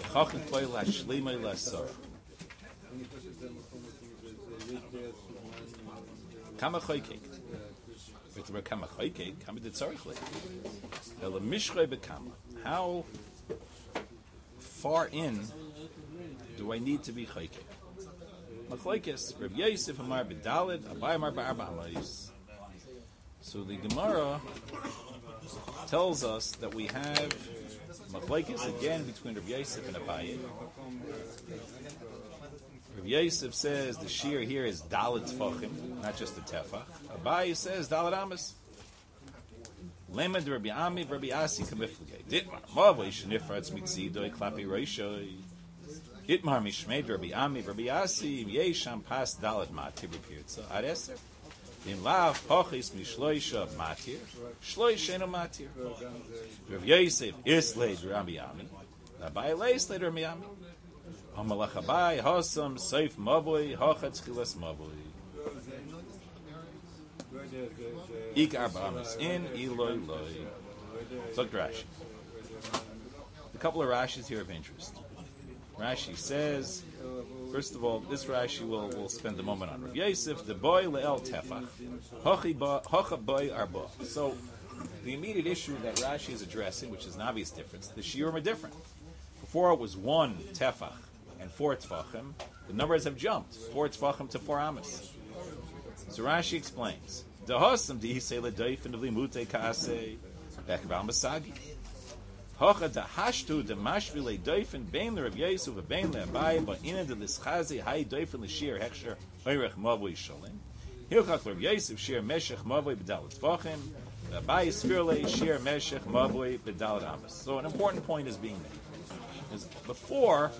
Chacham Koil Hashlimei Lasor. Kama Choykek. With the Kama Choykek, Kama de Tzarichle. Ela Mishrei Bekama. How far in do I need to be Choykek? Machlokes, Reb Yosef Amar B'Daled, Abai Amar B'Arba Amayis. So the Gemara tells us that we have Machlokes again between Reb Yosef and Abai. Reb Yosef says the shear here is Dalet Tfachim, not just the Tefach. Abai says Dalet Amas. Lemed Rabbi Ami, Rabbi Asi Kamiflige. Ditmar Mavoi Shnifratz Mitzidoi Klapi Reishoi. Itmar Mishmeid Rabbi Ami, Rabbi Asi, Yesham Pas Dalet Matir B'Pirtza Adeser. In Lav Pochis Mishloisha Matir, Shloish Eno Matir. Rav Yosef Isled Rabbi Ami, Abai Leisled Rabbi Ami. Hamalach Abai Hosam Seif Mavoi Hochatz Chilas Mavoi. Ik Arbamas in Eloi Loi. Look Rashi. A couple of Rashis here of interest. Rashi says, first of all, this Rashi we'll spend a moment on. Rav Yosef, the boy le'el tefach, hocha boy arba. So, the immediate issue that Rashi is addressing, which is an obvious difference, the shiurim are different. Before it was 1 tefach and 4 tefachim, the numbers have jumped, 4 tefachim to 4 amas. So Rashi explains, Dahosam dihisei le'doifin of limute kaasei, bekabal masagi. Hocha da hashtu de mashvile doifen bein le Rav Yosef ve bein le Abai ba ina de lischazi hay doifen le shir hechsher oirech mavoi sholim. Hilchach Rav Yosef shir meshech mavoi b'dalet tvachim. Abai sfirle shir meshech mavoi b'dalet amas. So an important point is being made. As before,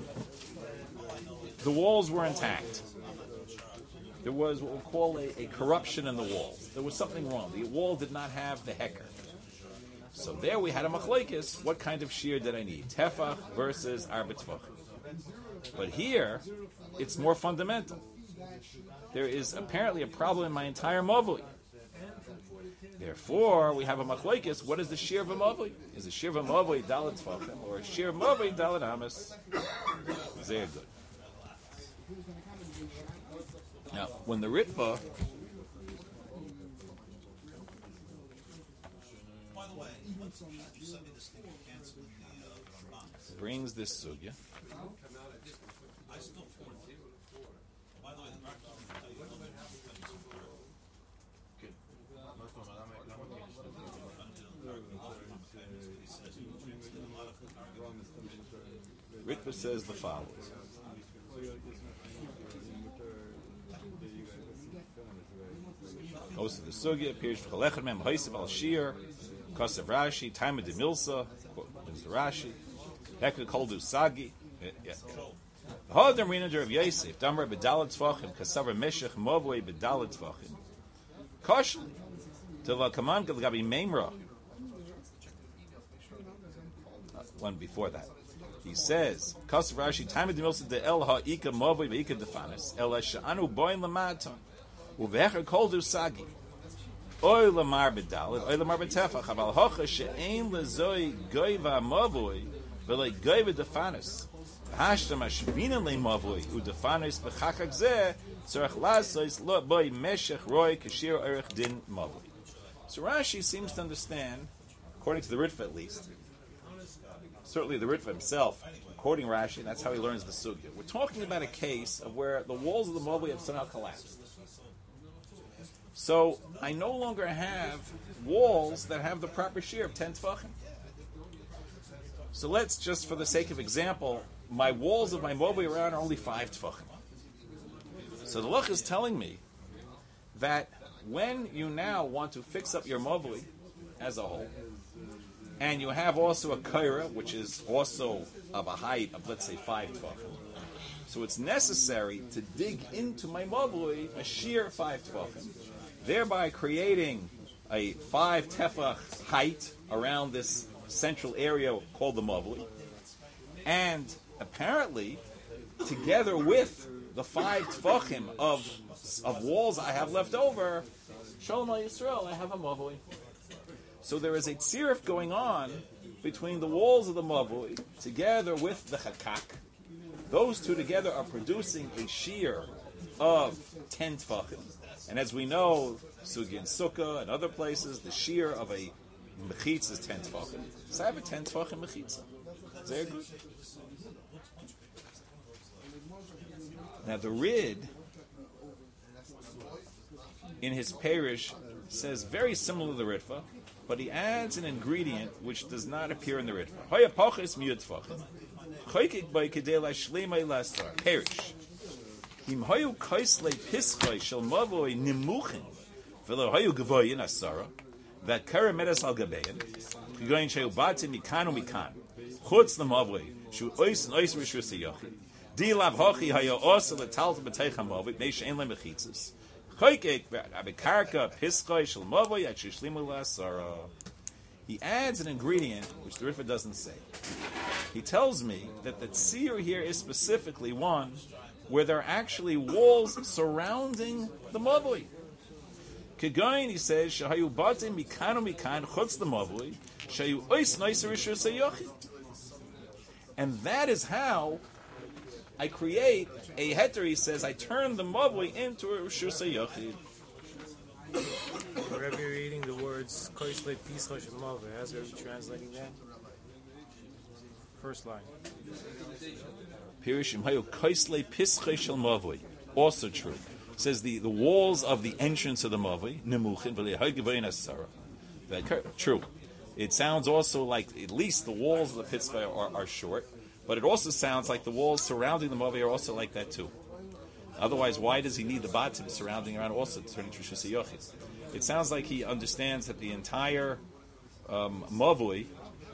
the walls were intact. There was what we'll call a corruption in the walls. There was something wrong. The wall did not have the hecker. So there we had a machlokes. What kind of shear did I need? Tefach versus arba tefachim. But here, it's more fundamental. There is apparently a problem in my entire mavui. Therefore, we have a machlokes. What is the shear of a mavui? Is the shear of a mavui dalet tefachim or a shear of mavui dalet amas? Very good. Now, when the Ritva brings this sugya, Ritva says the following. Goes to the sugya, appears for Chalechet Mem Haisav al Shir, Kosev Rashi, Taima de Milsa, there's the Rashi, Hekka Koldu Sagi, Hodam Rina Rav Yosef, Damar Bedalet Tvachim, Kasavar Meshech Movoi Bedalet Tvachim, Koshli, Teva Kaman Gabi Memra. One before that. He says, Kosev Rashi, Taima de Milsa de El Ha'ika Movoi Ve'ika Defanis, El Sha'anu Boin Lamaton. Uvecher koldu sagi. Oy lamar bedalet, oy lamar betefach. Aval hocha she'ein lezoi goyva mavoi, v'lei goyva defanis. V'hashtam hashvina le mavoi, u'defanis b'chakak zeh, tzorach lasois lo boi meshech roi kashir erech din mavoi. So Rashi seems to understand, according to the Ritva at least, certainly the Ritva himself, quoting Rashi, that's how he learns the sugya. We're talking about a case of where the walls of the mavoi have somehow collapsed. So I no longer have walls that have the proper shear of 10 tefachim. So let's just, for the sake of example, my walls of my mavoi around are only 5 tefachim. So the Luch is telling me that when you now want to fix up your mavoi as a whole, and you have also a kaira, which is also of a height of, let's say, 5 tefachim, so it's necessary to dig into my mavoi a sheer 5 tefachim, thereby creating a 5 tefach height around this central area called the mavli. And apparently, together with the 5 tefachim of walls I have left over, Shalom al Yisrael, I have a mavli. So there is a tzirif going on between the walls of the mavui together with the chakak. Those two together are producing a shear of 10 tefachim. And as we know, Sugi and Sukkah and other places, the shear of a mechitza is 10 tefachim. So I have a 10 tefachim mechitza. Very good. Now the Rid, in his parish, says very similar to the Ritva, but he adds an ingredient which does not appear in the Ritva. Hoya pachis miyud tefachim. Choykik by kedei lashleimai lastar. Parish. Him hoyu kaislei pischoi shel mavoi nimuchin. V'lo hoyu gavoyin asara. That kara medas al gabein. Kigoyin shehu batim mikan u'mikan. Chutz l'mavoi. Shu ois and ois rishus hayochid. Di lav hochi hayo osa l'talta b'teich hamavoi. B'nei she'en le mechitzes. Choykik abekarka pischoi shel mavoi at shishlimu lasara. He adds an ingredient which the Ritva doesn't say. He tells me that the tzir here is specifically one where there are actually walls surrounding the mavui. Kegain, he says, shahayu batim mikanu mikan chutz the mavui, shahayu ois noiser rishus hayochid. And that is how I create a heter. He says, I turn the mavui into a rishus hayochid. Wherever you're reading the words koisle pischa shel mavui, how's are you translating that? First line. Pirishim hayu koisle pischa shel mavui. Also true. It says the walls of the entrance of the mavui nemuchin v'lehay gavoyin asara. True. It sounds also like at least the walls of the pischa are short, but it also sounds like the walls surrounding the mavui are also like that too. Otherwise, why does he need the batim surrounding around also to turn into Rishus HaYochid? It sounds like he understands that the entire mavui,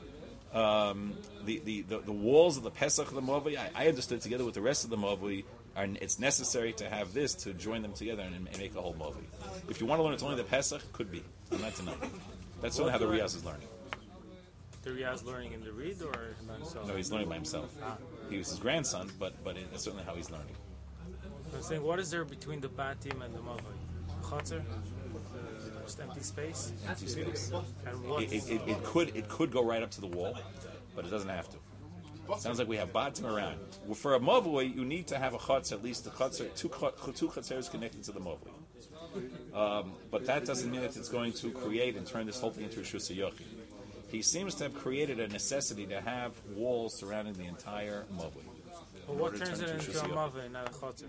the walls of the Pesach of the mavui, I understood together with the rest of the mavui, it's necessary to have this to join them together and make a whole mavui. If you want to learn it's only the Pesach, could be. I'm not denying. That's certainly how the Riyaz is learning. The Riyaz learning in the Reed or by himself? No, he's learning by himself. He was his grandson, but it's certainly how he's learning. I'm saying, what is there between the batim and the mavui? Chotzer? Just empty space? Empty space. And what? It could go right up to the wall, but it doesn't have to. Sounds like we have batim around. For a mavui, you need to have a chotzer, at least a chotzer, two chotzers connected to the mavui. But that doesn't mean that it's going to create and turn this whole thing into a Rishus HaYochid. He seems to have created a necessity to have walls surrounding the entire mavui. Well, what turns it into a mavui, not a chotzer?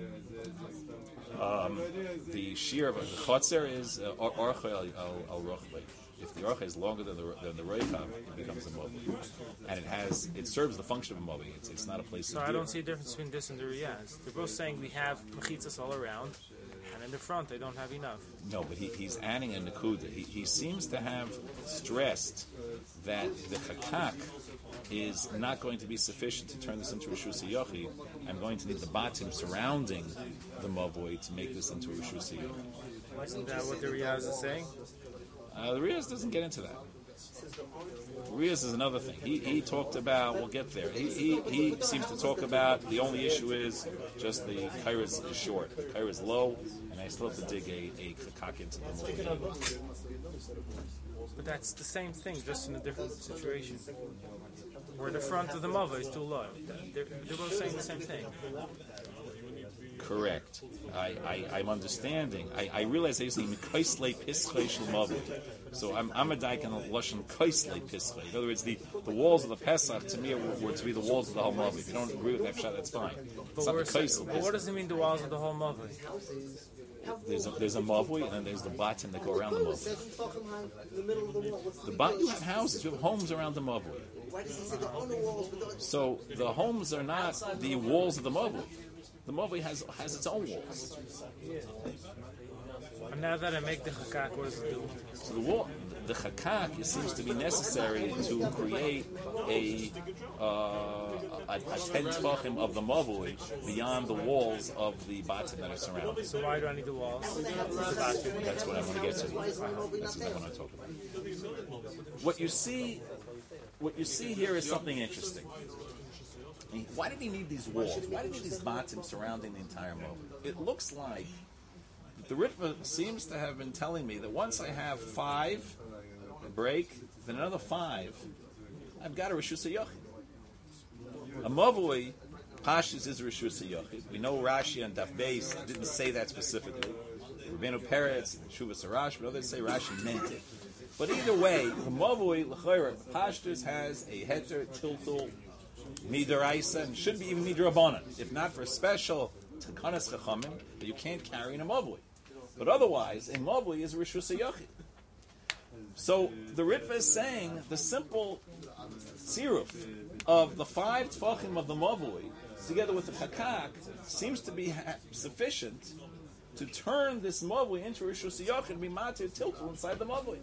The shear of the chotzer is orcha al rochbei. If the orcha is longer than the roikav, it becomes a mavui, and it serves the function of a mavui. It's not a place. So I don't see a difference between this and the Riyaz. They're both saying we have mechitzas all around, and in the front they don't have enough. No, but he's adding a nekuda. He seems to have stressed that the chakak is not going to be sufficient to turn this into a Rishus HaYochid. I'm going to need the batim surrounding the mavui to make this into a Rishus HaYochid. Isn't that what the Riyaz is saying? The Riyaz doesn't get into that. Riyaz is another thing. He talked about, we'll get there. He seems to talk about the only issue is just the kaira is short. The kaira is low, and I still have to dig a chakak into the mavui. But that's the same thing, just in a different situation. Where the front of the mavui is too low. They're both saying the same thing. Correct. I'm understanding. I realize he's saying Kaislei Pischei Shel Mavui. So I'm a daik in Lashon Kaislei Pischei. In other words, the walls of the Pesach to me were to be the walls of the whole Mavui. If you don't agree with that shot, that's fine. It's not the Kaisel. But what does it mean, the walls of the whole mavui? There's a mavui, and then there's the batim that go around the mavui. The batim, you have houses, you have homes around the mavui. So the homes are not the walls of the mavui. The mavui has its own walls. And now that I make the chakak, what does it do? So the chakak, it seems to be necessary to create a 10 tefachim of the mavui beyond the walls of the batim that are surrounding. So why do I need the walls? That's what I want to get to. That's what I want to talk about. What you see here is something interesting. Why did he need these walls? Why did he need these batim surrounding the entire mavui? It looks like the Ritva seems to have been telling me that once I have 5, a break, then another 5, I've got a Rishus HaYochid. A Mavui, Pashas is a Rishus HaYochid. We know Rashi and Daf Beis didn't say that specifically. Rabbeinu Peretz, Shuvas Arash, but others say Rashi meant it. But either way, the Mavui, L'chayra, Pashtas has a heter, tiltul, midaraisa, and should be even midarabanan, if not for a special takanas chachamim, that you can't carry in a Mavui. But otherwise, a Mavui is a Rishus HaYochid. So the Ritva is saying the simple tziruf of the 5 tfachim of the Mavui, together with the Chakak, seems to be sufficient to turn this Mavui into Rishus HaYochid and be matir tiltul inside the Mavui.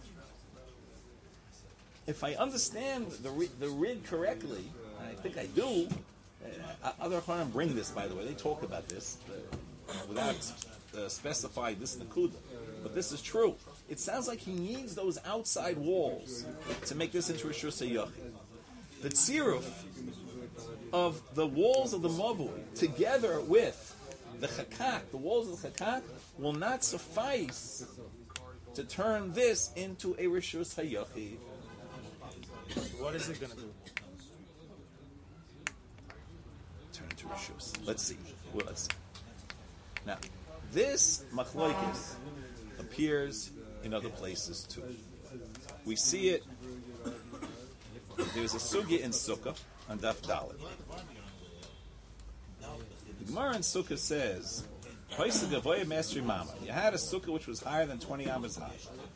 If I understand the Rid correctly, and I think I do, other Chaim bring this, by the way, they talk about this without specifying this Nakuda, but this is true. It sounds like he needs those outside walls to make this into Rishus HaYochid. The tziruf of the walls of the Mavui, together with the Chakak, the walls of the Chakak, will not suffice to turn this into a Rishus HaYochid. What is it going to do? Turn into Rishus. Let's see. Well, let's see. Now, this machlokes appears in other places too. We see it. There's a sugya in Sukkah on Daf Dalet. The Gemara in Sukkah says, "You had a sukkah which was higher than 20 amas high.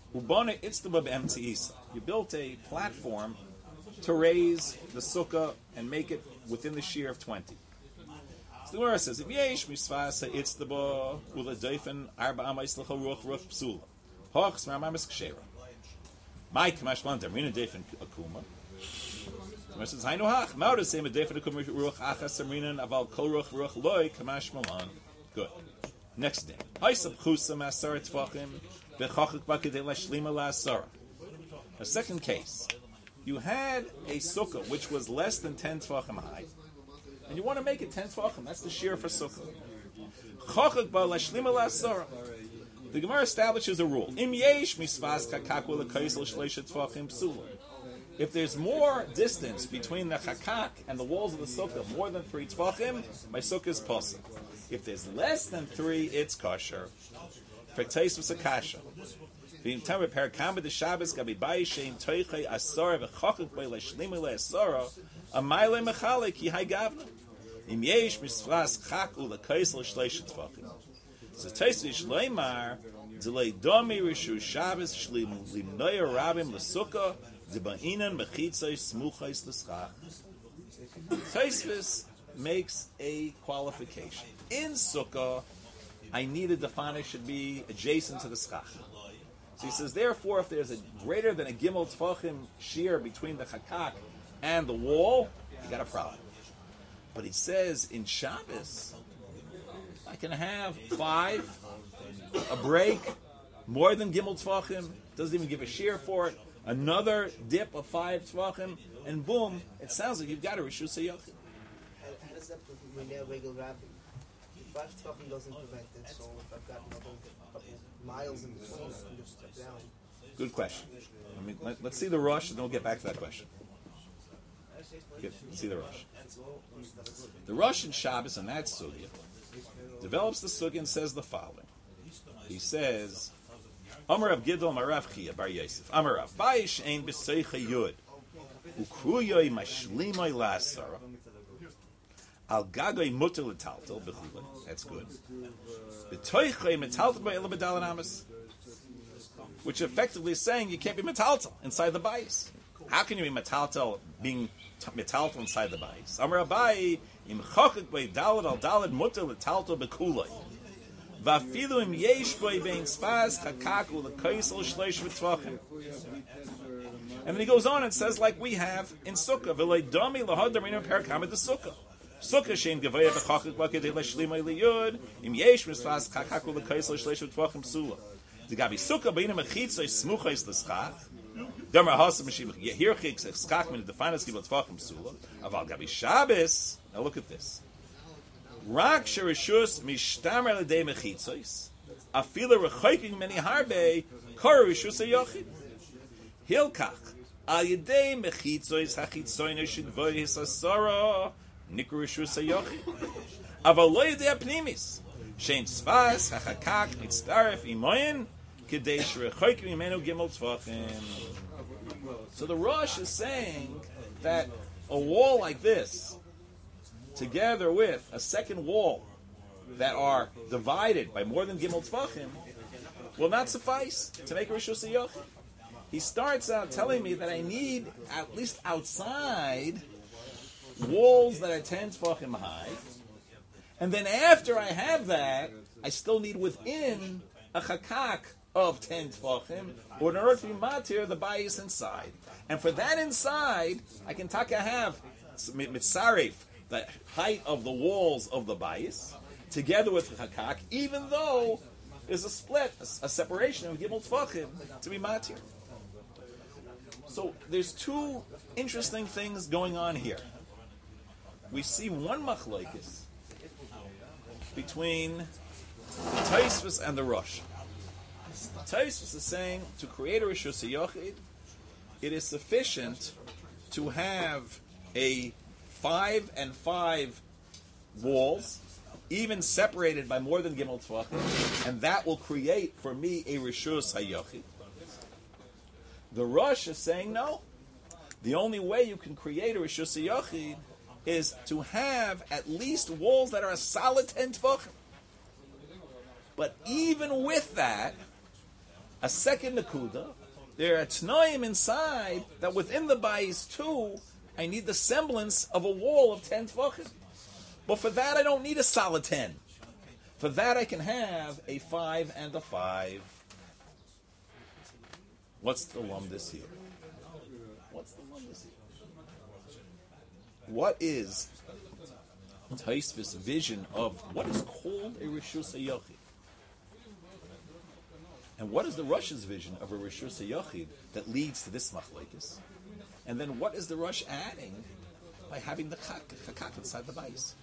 You built a platform to raise the sukkah and make it within the shear of 20. So the Gemara says, if yesh misvasa itztaba ula doifen arba amas lecha ruach psula, hoch smar amas kshera. My kamashman damrina doifen akuma. The Gemara says, hainu hach mauda sema doifen akuma ruach achas samrinan aval kol ruach loy kamashmalan. Good. Next day, haisab chusa masar tfachim v'chachik bakadei lashlima la'asara. A second case. You had a sukkah which was less than 10 tefachim high, and you want to make it 10 tefachim. That's the shear for sukkah. Chachak ba lashlima la'asara. The Gemara establishes a rule. Im yesh misvas kakak u'lekaisel shleisha tefachim psula. If there's more distance between the chakak and the walls of the sukkah, more than 3 tefachim, my sukkah is pasuk. If there's less than 3, it's kosher. For taste was a kasha. The entire parakamba the Shabbos gabi bayishein toichei asara v'chachuk by leishlimu le'asara a maile mechalik ki haygavna im yesh misfras chak u'lekaisel shleishet tefachim. So taste v'shleimar delay domi rishu Shabbos shlim limnoyer rabim l'sukkah deba'inan mechitzay smuchais l'schach. Taisvis makes a qualification. In Sukkah, I needed the fana should be adjacent to the schach. So he says, therefore, if there's a greater than a gimel tfachim shear between the chakak and the wall, you got a problem. But he says, in Shabbos, I can have 5, a break, more than gimel tfachim, doesn't even give a shear for it, another dip of 5 tfachim, and boom, it sounds like you've got a Rishus HaYochid. How does that mean a regular rabbi? 5 tefachim doesn't prevent it, so if I've got another couple miles in between, I can just step down. Good question. Let's see the rush, and then we'll get back to that question. See the rush. The rush in Shabbos and that sugya develops the sugya and says the following. He says, Amar Rav Gidol Marav Chia Bar Yosef. Amar Rav Bayish Ein B'Seicha Yud Ukruyoy Mashlimay La'asara Al Gagoy Mutter L'Taltel B'Chula. That's good. B'Toichay Metaltel B'Ela B'Dalan Amas, which effectively is saying you can't be metaltel inside the bayis. How can you be metaltel being metaltel inside the bayis? Amar Abai im chokek by dalad al dalad mutter letaltel bekulay. Vafilu im yesh boy bein spaz chakaku lekaisel shleish v'tvachim. And then he goes on and says, like we have in Sukkah, v'lei dami lahadamin perkamid the Sukkah. Sukkah shein gevaya b'chokek b'kedei l'shlimay liyud im yesh mispaz chakaku lekaisel shleish v'tvachim sula. The Gabi Sukkah beina mechitzay smuchais l'schach. Demar hasam mishivach yehirchik schach min definas gibot tvachim sula. Aval Gabi Shabbos. Now look at this. Rak sherishus mishtamer l'dei mechitzos. Afila rechoiking many harbe kor rishus hayochid. Hilkach Al yedei mechitzois hachitzoyne shidvois asara nikru rishus hayochid. Aval lo yedei apnimis shein tzvas hachakak mitztaref imoyin kedei shrechoik mimenu gimel tzvachim. So the Rosh is saying that a wall like this, together with a second wall that are divided by more than gimel tzvachim, will not suffice to make a rishus hayochid. He starts out telling me that I need, at least outside, walls that are 10 tefachim high. And then after I have that, I still need within a chakak of 10 tefachim, or in order to be matir, the bayis inside. And for that inside, I can taka have mitzaref, the height of the walls of the bayis, together with the chakak, even though there's a split, a separation of gimel tefachim to be matir. So there's two interesting things going on here. We see one machlokes between the Tosfos and the Rosh. Tosfos is saying to create a rishus hayochid, it is sufficient to have a 5 and 5 walls, even separated by more than gimel tefachim, and that will create for me a rishus hayochid. The Rosh is saying no. The only way you can create a rishus hayochid is to have at least walls that are a solid 10 tefachim. But even with that, a second nakuda, there are tnoim inside that within the bayis too, I need the semblance of a wall of 10 tefachim. But for that, I don't need a solid 10. For that, I can have a 5 and a 5. What's the lumdus here? What is Tosfos' vision of what is called a rishus hayochid? And what is the Rosh's vision of a rishus hayochid that leads to this machlokes? And then what is the Rosh adding by having the chakak inside the bayis?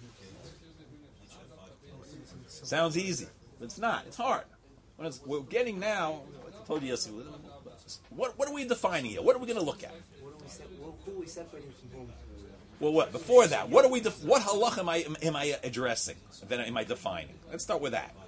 Sounds easy, but it's not. It's hard. We're getting now. I told you yesterday. What are we defining here? What are we going to look at? Who are we separating from whom? Well, what before that? What halach am I addressing? Then am I defining? Let's start with that.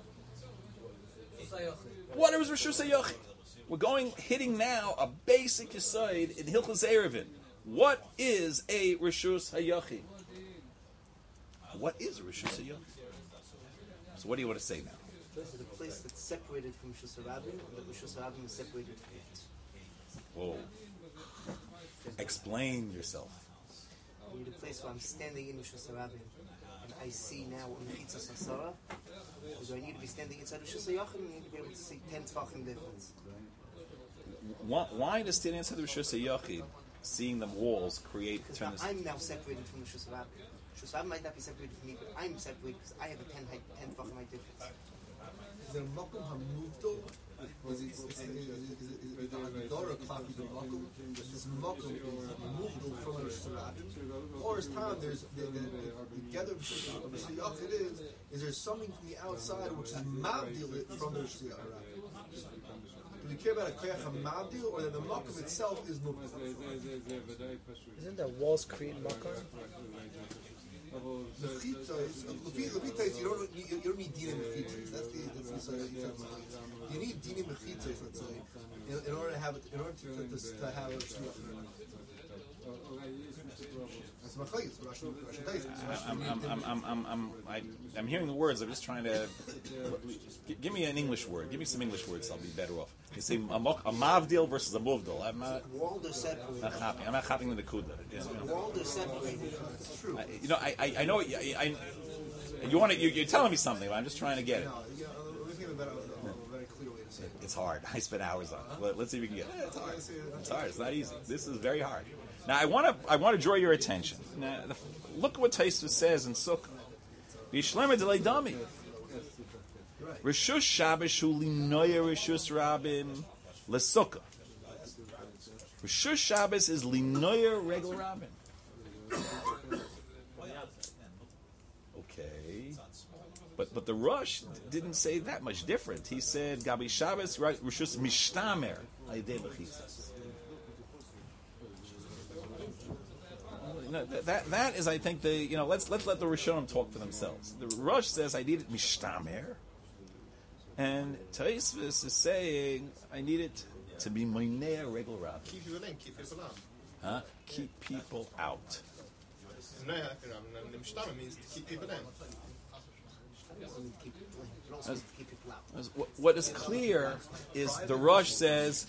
What is rishus hayochid? We're hitting now a basic yesod in Hilchos Eruvin. What is a rishus hayochid? What is a rishus hayochid? So, what do you want to say now? This is a place that's separated from Rishus Harabim, and the Rishus Harabim is separated from it. Whoa! Explain yourself. I need a place where I'm standing in Rishus Harabim, and I see now Mechitzas Hasara. Do I need to be standing inside Rishus Hayochid? I need to be able to see 10 tefachim difference. Why does standing inside the Rishus Hayochid, seeing the walls, create? Because I'm now separated from Rishus Harabim. Rishus Harabim might not be separated from me, but I'm separated because I have a 10 tefachim height difference. Is there a makom hamuvdol? Is it the Dora clock is the makom? This makom is hamuvdol from the Rishus Harabim, or is time there's the gather of Rishus Hayochid is there something from the outside which is mavdil it from the Rishus Harabim? Do we care about a koyach hamavdil, or that the makom itself is muvdol? Isn't that walls create makom? Mechitzos, you don't need dinim mechitzos. That's the you need dinim mechitzos, let's say, in order to have it, in order to have a shliach. That's machlokes. I'm hearing the words. I'm just trying to give me an English word. Give me some English words. I'll be better off. You say a mavdil versus a muvdil. I'm not. Walled or separated. I'm not happy with the kuda. Walled or separated. It's true. I know. You're telling me something, but I'm just trying to get it. No, let me give a very clear way to say it. It's hard. I spent hours on it. Let's see if we can get it. It's hard. It's hard. It's not easy. This is very hard. Now, I want to draw your attention. Now, look at what Tosfos says in Sukkah. V'yishlemer delay dami. Rishus Shabbos hu linoya Rishus Rabim leSukkah. Rishus Shabbos is linoya regel Rabim. Okay, but the Rosh didn't say that much different. He said Gabi Shabbos Rishus Mishtamer Ayidei Mechitzas. that is, I think, let's let the Rishonim talk for themselves. The Rosh says, I need it mishtamer, and Taisvis is saying, I need it to be moinea regel rabbi. Keep people in, keep people out. Keep people out. No, Mishtamah means to keep people in. What is clear is the Rosh says,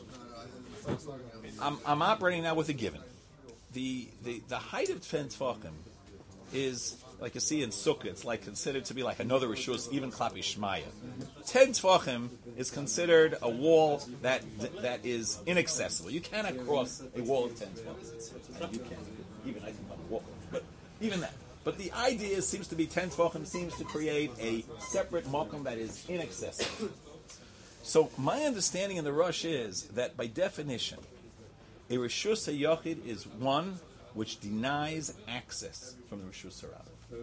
I'm operating now with a given. The height of 10 tefachim is, like you see in Sukkah, it's like considered to be like another rishus, even Klapi Shmaya. 10 tefachim is considered a wall that is inaccessible. You cannot cross a wall of 10 tefachim. You can't. Even I can walk, but even that. But the idea seems to be 10 tefachim seems to create a separate makom that is inaccessible. So my understanding in the Rush is that by definition, a Rishus HaYachid is one which denies access from the Rishus HaRabbi.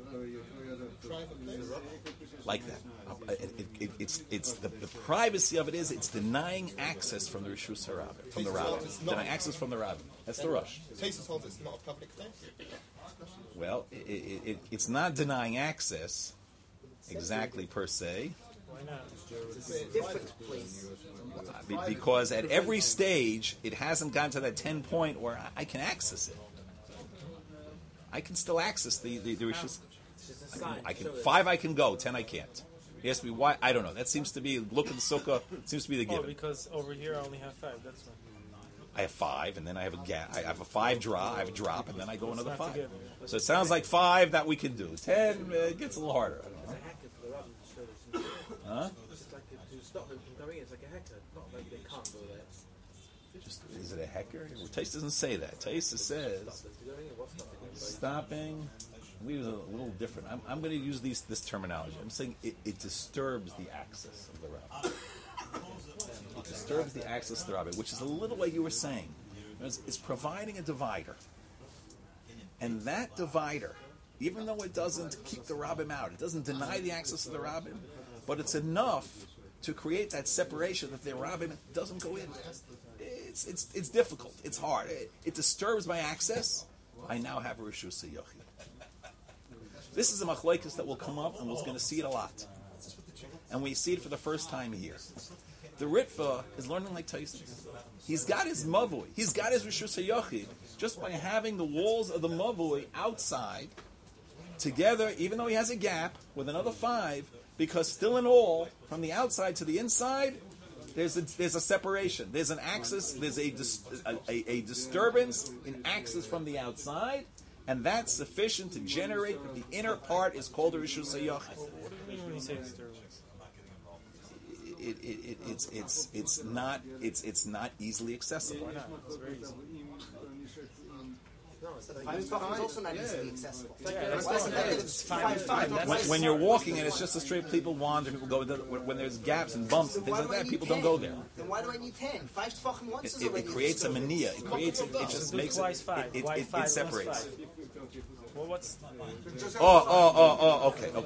Like that. It's the privacy of it is it's denying access from the Rishus HaRabbi, from the Rabbi. Denying access from the Rabbi. That's the Rush. Tasis holds it's not a public place. Well, it's not denying access exactly per se. Why not? It's a different place. Because at every stage, it hasn't gotten to that 10 point where I can access it. I can still access the Rishus. I can 5 I can go, 10 I can't. He asked me why. I don't know. That seems to be look in Sukkah. Seems to be the given. Because over here I only have 5. That's why. I have 5, and then I have a gap. I have a 5 drop. I have a drop, and then I go another not 5. together. So it sounds like 5 that we can do. 10 gets a little harder. I don't know. Huh? It's like to stop them from going in. It's like a hacker. Not like they can't go there. Is it a hecker? Well, Tais doesn't say that. Tais says stopping. We use a little different. I'm going to use this terminology. I'm saying it disturbs the access of the rabbi. It disturbs the access of the rabbi, which is a little like you were saying. It's providing a divider, and that divider, even though it doesn't keep the rabbim out, it doesn't deny the access of the rabbim, but it's enough to create that separation that the rabbim doesn't go in. It's difficult. It's hard. It disturbs my access. I now have a Rishus HaYachid. This is a machlokes that will come up, and we're going to see it a lot. And we see it for the first time here. The Ritva is learning like Tyson. He's got his mavui. He's got his Rishus HaYachid just by having the walls of the mavui outside together, even though he has a gap with another 5, because still in all, from the outside to the inside, there's a separation. There's an axis. There's a disturbance in axis from the outside, and that's sufficient to generate that the inner part is called a Rishus HaYachid. What do you mean when you say disturbance? It's not easily accessible. Why not? It's very easy. The 5 tefachim is also not easily accessible. It's 5. When you're walking and it's just a straight, people wander, people go. When there's gaps and bumps and things like that, people don't go there. Then why do I need 10? 5 tefachim once is already It creates a mania. It creates. It just makes twice 5. Why 5 it separates. 5? Well, what's Okay.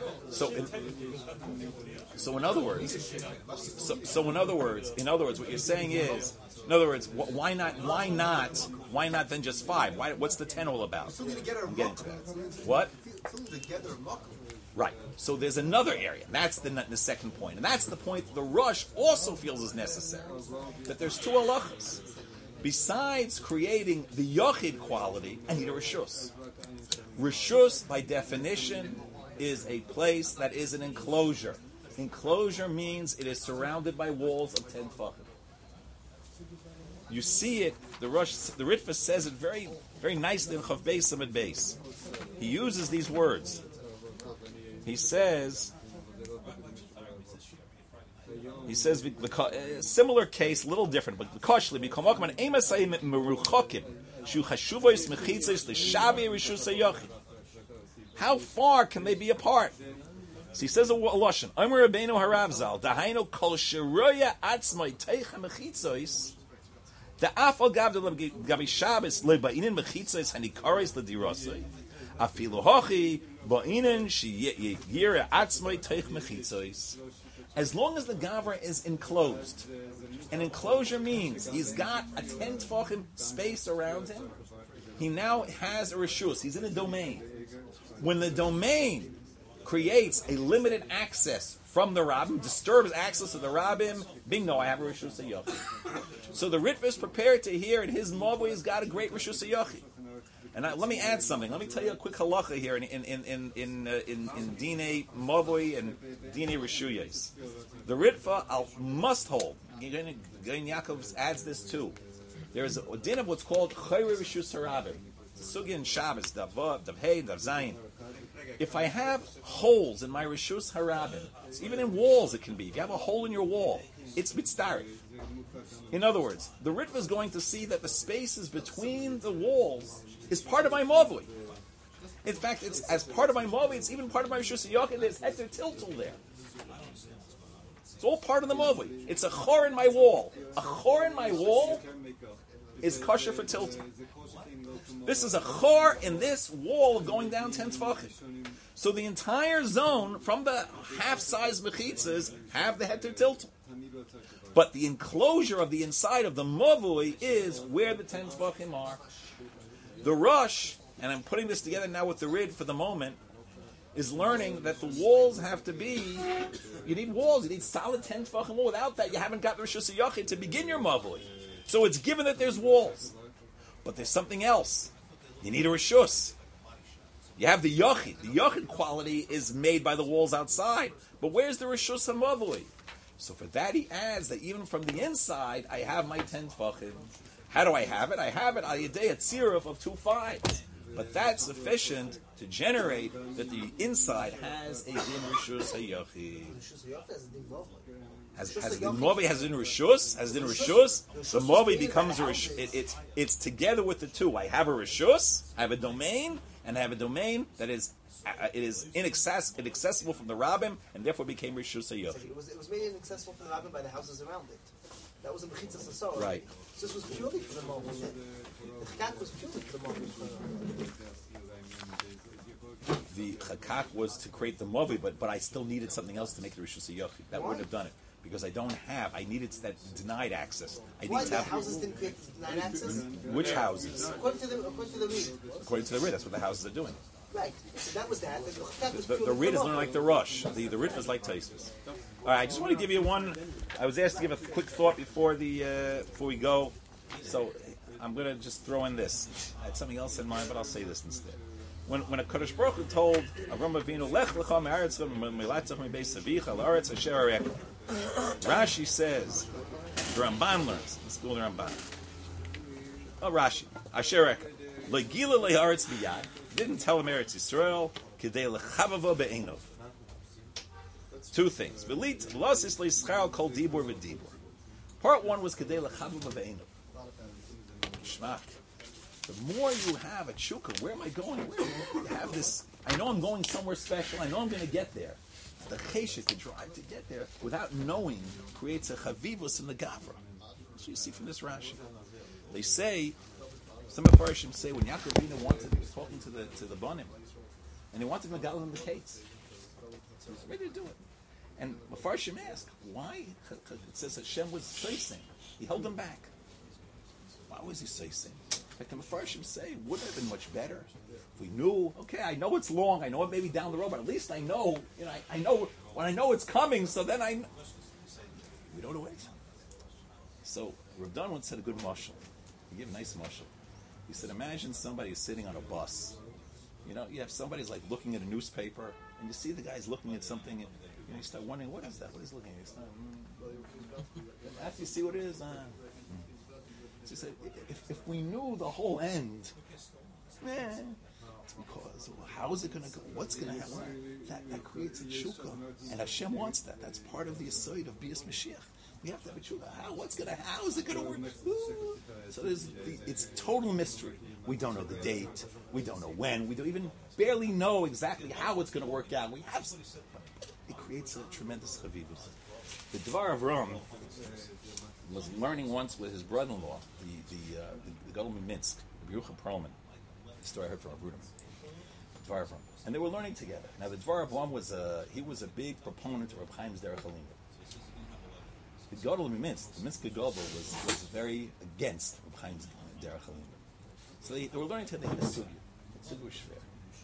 So in other words, what you're saying is, why not then just 5? What's the 10 all about? I'm getting to that. What? Right. So there's another area. That's the second point, and that's the point that the Rush also feels is necessary. That there's 2 halachas. Besides creating the Yachid quality, I need a Rishus. Rishus, by definition, is a place that is an enclosure. Enclosure means it is surrounded by walls of 10 tefachim. You see it, the Ritva says it very, very nicely in Chav Beis Amud Beis. He uses these words. He says, similar case, a little different, but Koshli become an emasayim meruchokim shu chashuvois mechitzos l'shavi rishus hayachid. How far can they be apart? So he says a lashon. Omer Rabbeinu Harav Zal dahainu kol sheroya atzmai teicha mechitzos the afal gavdel gabi Shabbos lebainin mechitzos hanikaris ledirosei afilu hochi bainin sheyira atzmai teich mechitzos. As long as the gavra is enclosed, an enclosure means he's got a 10 tefachim space around him, he now has a reshus. He's in a domain. When the domain creates a limited access from the rabbim, disturbs access of the rabbim, bingo, I have a reshus hayochid. So the Ritva is prepared to hear, and his mavoi has got a great reshus hayochid. And let me add something. Let me tell you a quick halacha here in Dine Mavoi and Dine Rishuyas. The Ritva must hold. Gain Yaakov adds this too. There is a din of what's called Chayre Rishus Harabim. It's a sugi in Shabbos, Dav Vav, Dav Hey, Dav Zayin. If I have holes in my Rishus Harabim, even in walls it can be. If you have a hole in your wall, it's mitzdarif. In other words, the Ritva is going to see that the spaces between the walls is part of my mavoi. In fact, it's as part of my mavoi, it's even part of my Rishus Yochid. There's Hector Tiltul there. It's all part of the mavoi. It's a chor in my wall. A chor in my wall is kosher for tiltul. This is a chor in this wall going down 10 tefachim. So the entire zone from the half-size mechitzas have the Hector Tiltul. But the enclosure of the inside of the mavoi is where the 10 tefachim are. The Rosh, and I'm putting this together now with the Rid for the moment, is learning that the walls have to be, you need walls, you need solid 10 tefachim wall. Without that, you haven't got the Rishus HaYachid to begin your mavoi. So it's given that there's walls. But there's something else. You need a Rishus. You have the Yachid. The Yachid quality is made by the walls outside. But where's the Rishus HaMavoi? So for that he adds that even from the inside, I have my 10 tefachim. How do I have it? I have it al yedei a tziruf of 2 5. But that's sufficient to generate that the inside has a din rishus hayachid. Has the movi has din rishus? Has din rishus? The movi becomes a rishus. It's together with the two. I have a rishus. I have a domain, and I have a domain that is inaccessible from the rabbim, and therefore became rishus hayachid. It was made inaccessible from the rabbim by the houses around it. That was a mechitzas asor. Right. So this was purely for the moment. The chakak was purely for the moment. The chakak was to create the movi, but I still needed something else to make the rishus hayachid. That wouldn't have done it because I don't have. I needed that denied access. Why the houses didn't create denied access? Which houses? According to the Rid. According to the Rid, that's what the houses are doing. Right. So that was that. The chakak was The Rid is learning like the Rosh. The Rid is like Tosfos. All right, I just want to give you one. I was asked to give a quick thought before we go, so I'm going to just throw in this. I had something else in mind, but I'll say this instead. When a Kadosh Baruch Hu told Avram Avinu, "Lech lecha me'aretz me'latzach me'beis avicha la'aretz asher areka," Rashi says, the Ramban learns. Let's go to the Ramban. Oh, Rashi, asher areka legila le'aretz miyad, didn't tell him Eretz Yisrael kedei lechavavo be'enov. 2 things. Part 1 was Kedei L'Chavov V'Einov. Shmak. The more you have at Shukah, where am I going? You have this, I know I'm going somewhere special, I know I'm going to get there. The Chesed to drive to get there without knowing creates a Chavivus in the Gavra. That's what you see from this Rashi. They say, some of Farshim say, when Yaakov Avinu wanted, he was talking to the Banim, and he wanted to Megalim the Kates. So he was ready to do it. And Mefarshim asked, why? It says Hashem was seising. He held him back. Why was he seising? Like the Mefarshim say, wouldn't it have been much better if we knew, okay, I know it's long, I know it may be down the road, but at least I know, I know when I know it's coming, so then we don't wait. So Rav Don once said a good mashal. He gave a nice mashal. He said, imagine somebody is sitting on a bus. You have somebody's like looking at a newspaper, and you see the guy's looking at something, and you start wondering, what is that? What is looking at? After you see what it is, so he said, if we knew the whole end, it's because how is it going to go? What's going to happen? That creates a tshuka, and Hashem wants that. That's part of the aside of Bias Mashiach. We have to have a tshuka. How is it going to work? So it's total mystery. We don't know the date. We don't know when. We don't even barely know exactly how it's going to work out. We have some. It creates a tremendous chavivus. The Dvar Avram was learning once with his brother-in-law, the Gadol Minsk, Yerucham Perlman. The story I heard from Abrudim. Dvar Avram, and they were learning together. Now the Dvar Avram was a big proponent of Reb Chaim's Derech Halimah. The Gadol Minsk, the Minsk Gadol was very against Reb Chaim's Derech Halimah. So they were learning today the sugya. The sugya was shver.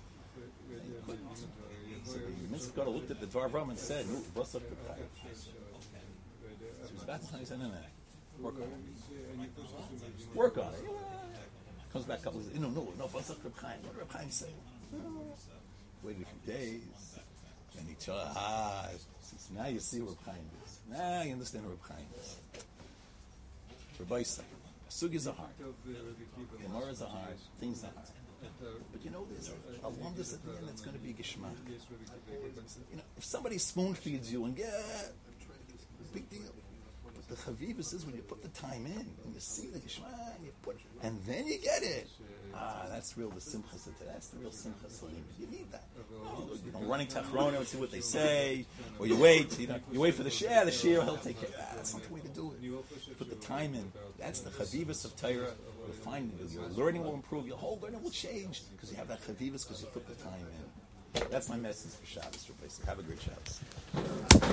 So the Mitzvah looked at the Dvar Avram and said, "No, what's up to the So he was about to tell, he said, no, work on it. Work on it. Comes back a couple of days. No, what's up to Reb Chaim? What did Reb Chaim say? Waited a few days. And he told, now you see what Reb Chaim is. Now you understand what Reb Chaim is. Rabbi said, Sugyas are hard. Gemaras are hard. Things are hard. But you know, there's a lumdus at the end that's going to be geshmak. You know, if somebody spoon feeds you and big deal. But the chavivus is when you put the time in and you see the geshmak and you put, and then you get it. That's real. The simcha. That's the real simcha. You need that. You know, running tachrona and see what they say, or you wait. You wait for the share. The share he'll take care. That's not the way to do it. Put the time in. That's the chavivus of Torah. You'll find your learning will improve. Your whole learning will change because you have that chavivus because you put the time in. That's my message for Shabbos. Have a great Shabbos.